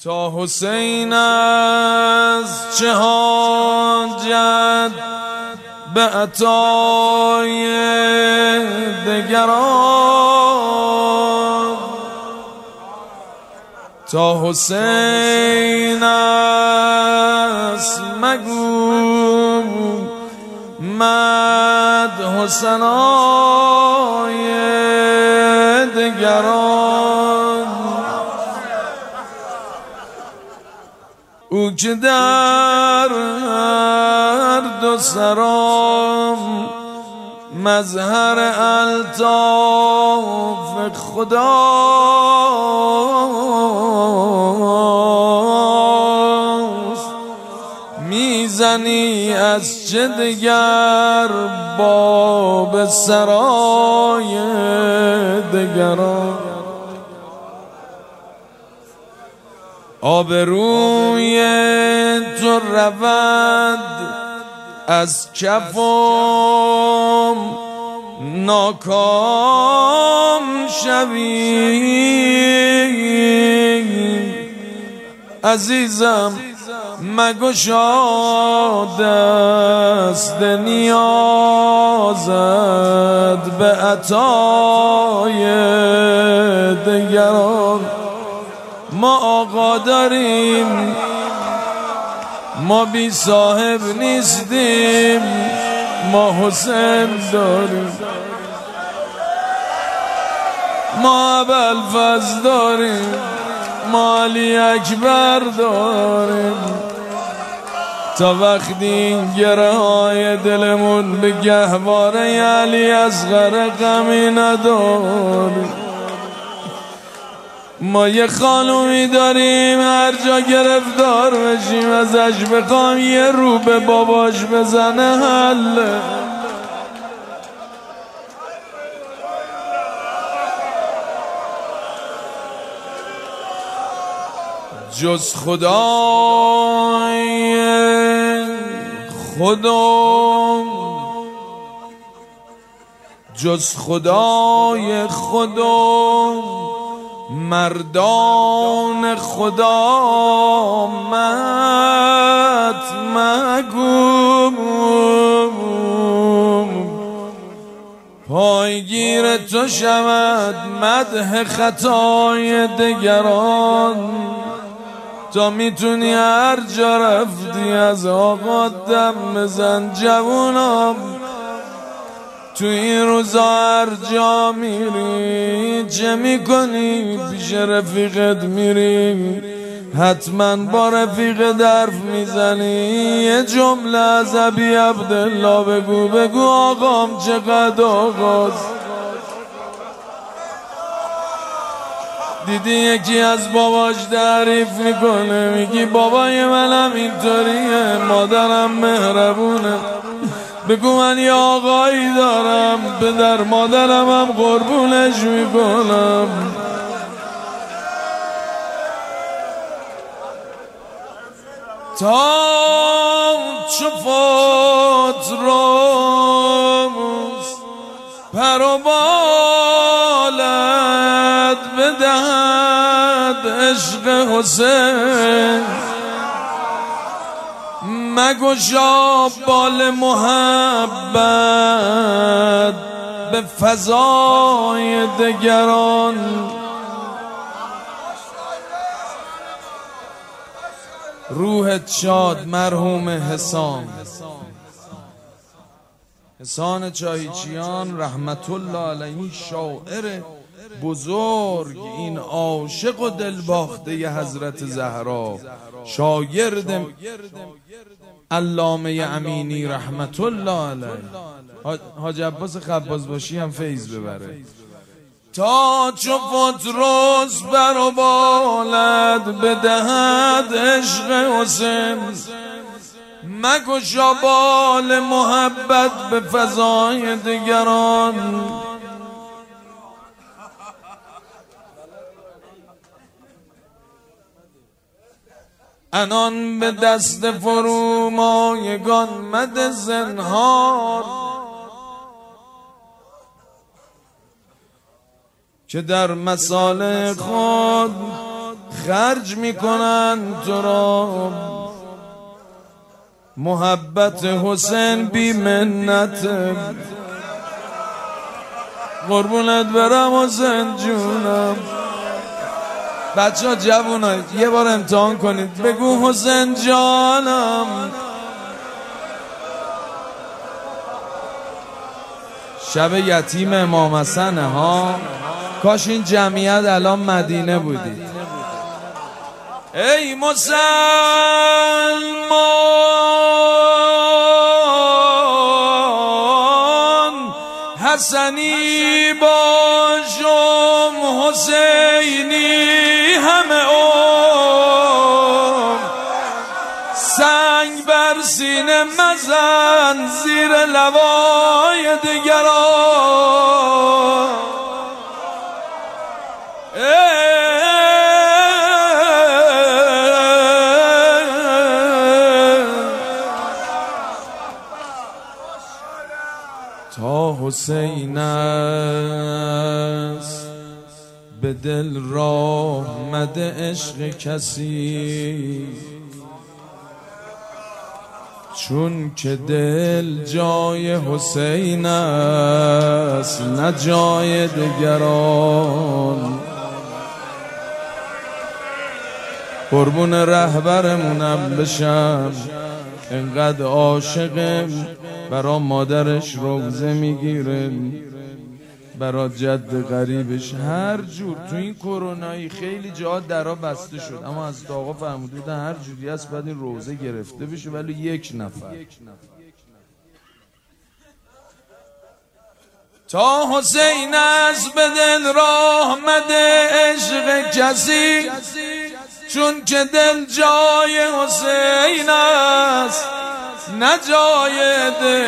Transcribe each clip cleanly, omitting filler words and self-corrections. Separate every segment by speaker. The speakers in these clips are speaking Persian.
Speaker 1: تا حسین از چه حاجت به عطای دگران، تا حسین است مگو مدح ثنای دگران. او که در هر دو سرام مظهر الطاف خداست، میزنی از چه دگر باب سرای دگران. آبروی تو رود از کفم ناکام شوی، عزیزم مگشا دست نیازت به عطای دگران. ما آقا داریم، ما بی صاحب نیستیم، ما حسین داریم، ما ابوالفضل داریم، ما علی اکبر داریم. تا وقتی این گره های دلمون به گهواره علی اصغر غمی نداریم. ما یه خانومی داریم هر جا گرفتار بشیم ازش بخوام یه رو به باباش بزنه حله. جز خدای خودم، جز خدای خودم مردان خدا مت مگو، پایگیر تو شود مدح خطای دگران. تا میتونی هر جا رفتی از آقا دم بزن جوونم. تو این روزا هر جا میری چه میکنی؟ پیش رفیقت میری حتما با رفیقت حرف میزنی، یه جمله از ابی عبدالله بگو، بگو آقام چقدر آقاست. دیدی یکی از باباش تعریف میکنه، میگی بابای منم اینطوریه، مادرم مهربونه. بگو من یه آقایی دارم، پدر مادرم هم قربونش میکنم. تا چو فوت روز پر و بالت بدهد عشق حسین، مگشا بال محبت به فضای دگران. روحت شاد مرحوم حسام، حسان چاهیچیان رحمت الله علیه، شاعر بزرگ، این عاشق و دلباخته حضرت زهرا، شاگرد علامه امینی رحمت الله علیه. حاج عباس خباز باشی هم فیض ببره. تا چو فوت روز بر و بالت بدهد عشق حسین، مگشا بال محبت به فضای دگران. انان به دست فرومایگان مده زنهار، که در مصالح خود خرج میکنن تو را. محبت حسین بی منت، قربونت برم حسین جونم. بچه ها جوونا یه بار امتحان کنید، بگو حسین جانم. شب یتیم امام حسنه ها، کاش این جمعیت الان مدینه بودید. ای مسلمان حسنی باشم حسینی همه سنگ بر سینه مزن زیر لوای دیگران. تا حسین است به دل راه مده عشق کسی، چون که دل جای حسین است نه جای دیگران. قربون رهبرمونم بشم، انقدر عاشقم، برا مادرش روزه میگیره، برا جد غریبش. هر جور تو این کرونایی خیلی جا درا بسته شد، اما از آقا فرموده بودن هر جوری هست بعد این روزه گرفته بشه، ولی یک نفر. تا حسین است به دل راه مده عشق کسی، چون که دل جای حسین است نه جای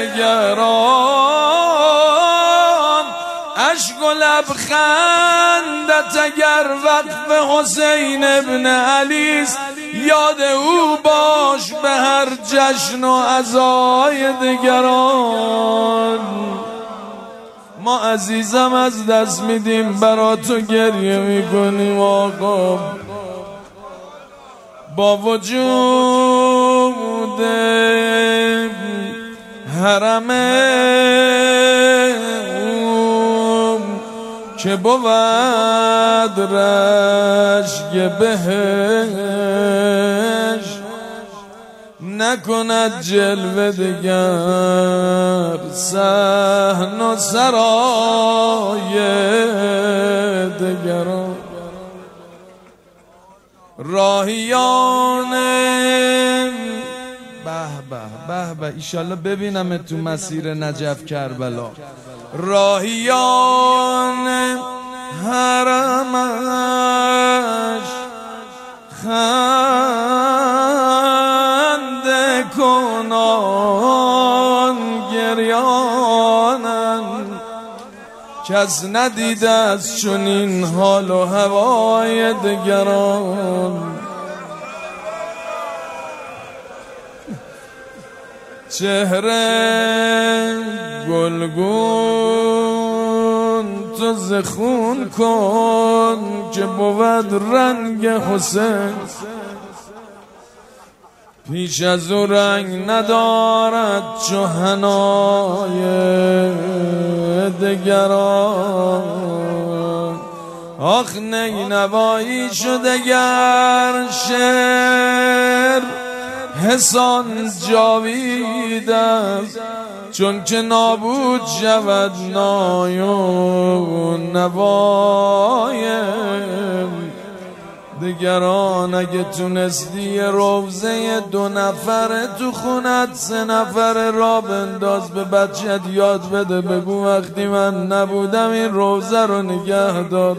Speaker 1: دیگران. اشک و لبخندت اگر وقف حسین ابن علیست، یاد او باش به هر جشن و عزای دیگران. ما عزیزم از دست میدیم برا تو گریه میکنیم آقا، با وجود حرم که بود رشک بهش، نکند جلوه دگر صحن و سرای دگران. راهیان به به ایشالله ببینم تو مسیر نجف کربلا. راهیان حرمش خنده کنان گریانن، کس ندیده از چنین حال و هوای دگران. چهره گلگون تو زخون کن که بود رنگ حسین، پیش از او رنگ ندارد چو حنای دگران. آخ نینوایی شد اگر شعر حسان جاوید است، چون که نابود شود نای و نوای دیگران. اگه تونستی روزه 2 نفره تو خونت 3 نفره را بنداز، به بچت یاد بده، بگو وقتی من نبودم این روزه رو نگه دار.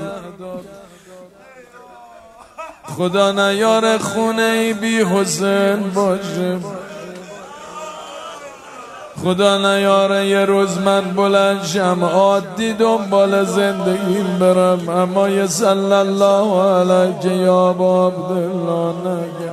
Speaker 1: خدا نیاره خونه ای بی حسین باشه، خدا نیاره یه روز من بلند شم عادی دنبال زندگیم برم، اما یه صلی الله علیک یا ابا عبدالله نگه.